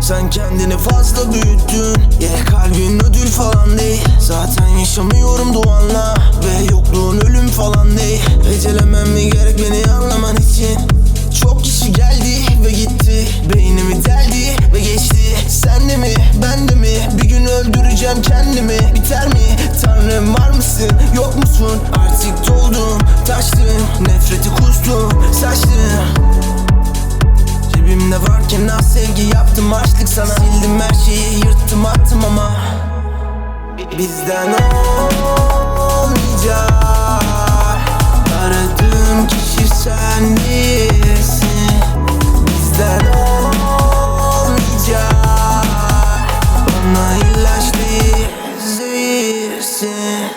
Sen kendini fazla büyüttün. Kalbin ödül falan değil. Zaten yaşamıyorum duanla. Ve yokluğun ölüm falan değil. Ecelemem mi gerek beni anlaman için? Çok kişi geldi ve gitti. Beynimi deldi ve geçti. Sen de mi ben de mi? Bir gün öldüreceğim kendimi. Biter mi? Tanrım var mısın yok musun? Artık doldum taştım. Nefreti kustum saçtım. Cebimde varken az sevgi yaptım açlık sana. Sildim her şeyi yırttım attım ama bizden olmayacak. Aradığım kişi sen değilsin. Bizden olmayacak. Bana ilaç değil zehirsin.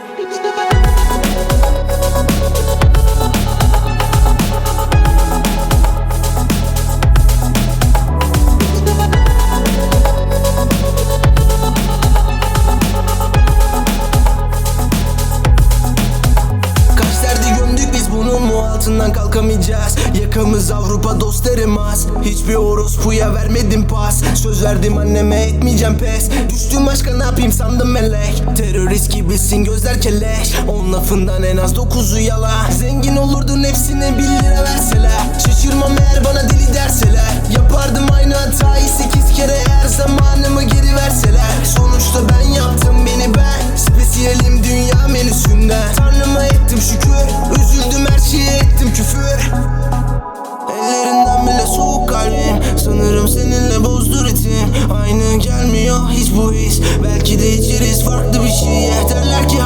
Altından kalkamayacağız. Yakamız Avrupa dostlarım az. Hiçbir orospuya vermedim pas. Söz verdim anneme etmeyeceğim pes. Düştüm aşka ne yapayım sandım melek. Terörist gibisin gözler keleş. 10 lafından en az 9'u yalan. Zengin olurdun hepsine 1 lira verseler. Şaşırmam eğer bana deli derseler. Yapardım aynı hatayı 8 kere eğer zamanımı geri verseler. Sonuçta ben yaptım beni ben. Spesiyelim dünya menüsünden. Tanrıma ettim şükür. Üzüldüm her şeye ettim küfür. Ellerinden bile soğuk kalbim. Sanırım seninle bozdu ritim. Aynı gelmiyor hiç bu his. Belki de içeriz farklı bir şey. Derler ki